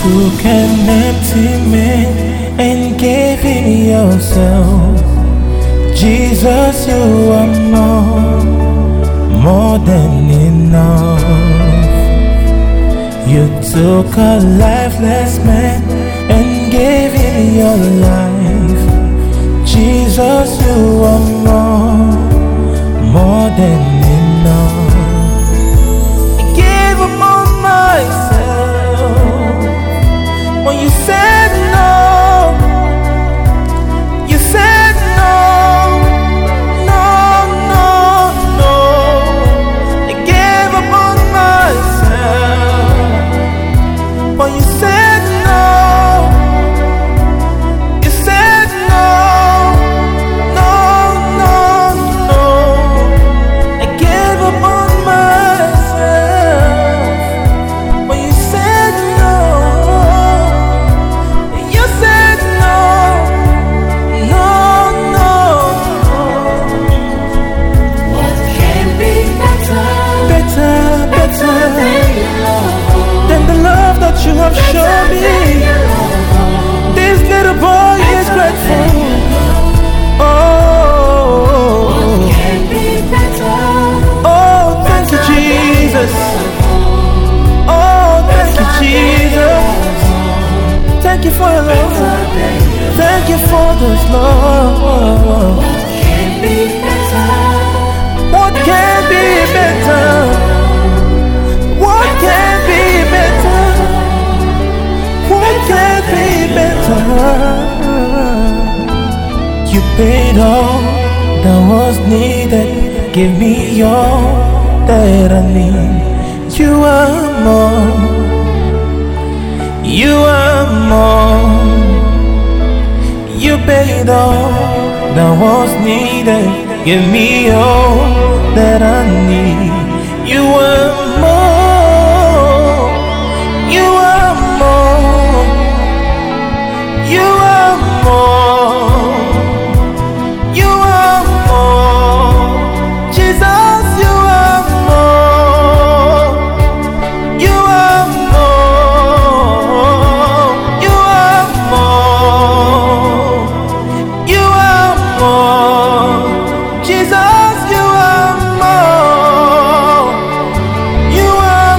took an empty man and gave him yourself. Jesus, you are more than enough. You took a lifeless man and gave him your life. Jesus, you are more than enough. I gave up on myself when you said no. You said no, no, no, no. I gave up on myself when you said no. You said no, no, no, no. I gave up on myself when you said no. You said no, no, no. What can be better? Better, better than the love that you have shown me. This little boy is grateful. Oh, Can be better. oh, thank you, Jesus. Oh, thank you, Jesus. Thank you for your love. Thank you for this love. Can be better. What can be better? What can be better? What can be better? You paid all that was needed. Give me all that I need. You are more. You are more. You paid all that was needed. Give me all that I need. You are more. You are more. You are more. You are more. Jesus, you are more. You are more. You are more. You are more. Jesus, you are more. You are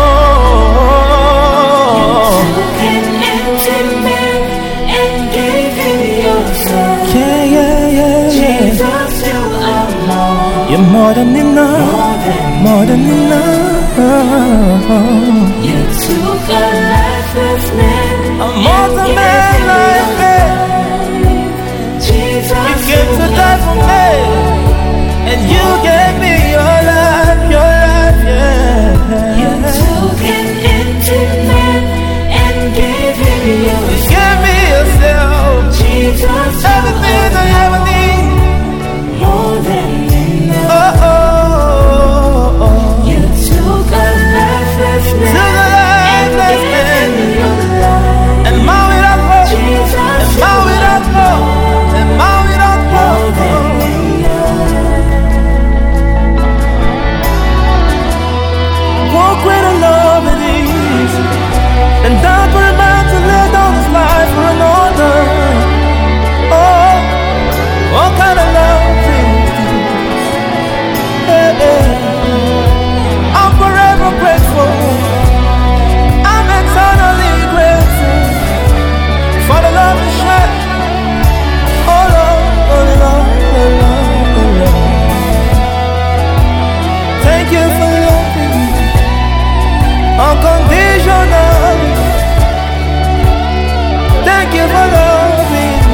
more. Took an empty man and gave him yourself. Yeah, yeah, yeah, yeah. Jesus, you are more. You're more than enough. More than enough. You took a lifeless man. I'm more than man like me. Jesus, You came to die for me, and you gave me your life, You yeah. took an empty man and gave him You yourself. gave me yourself, Jesus, everything I ever need. more than enough. Oh, oh, oh. You took a lifeless Took man a lifeless and gave him man, your life. and man without hope, Jesus, and man without hope, and man without hope. What greater love it is than that for a man to lay down his life for another. Oh, what kind of love is this? Hey, hey. I'm forever grateful. I'm eternally grateful for the love you shed. Oh Lord, oh Lord, oh Lord, oh Lord. Thank you for loving me unconditionally. Thank you for loving me.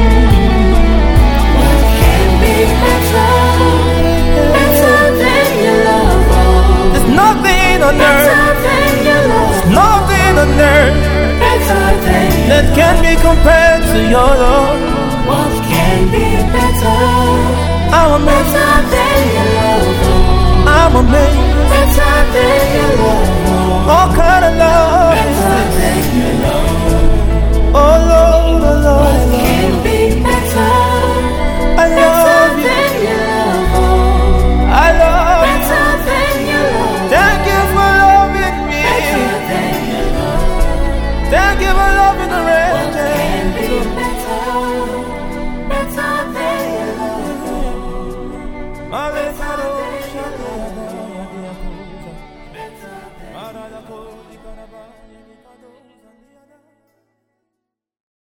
Can be better, better than your love. There's nothing on Better earth, than your love. nothing on earth Better than that can be compared to your love. what can be better? I'm amazed, Better than your love. I'm amazed. Better than your love. All kind of love is Better this. than your love. Oh Lord, oh Lord, oh Can Lord. be better. I love Better you, than your love. I love you. Better than your love. Thank you for loving me. Better than your love. Thank you for loving the rain. What can be better than your love? Better than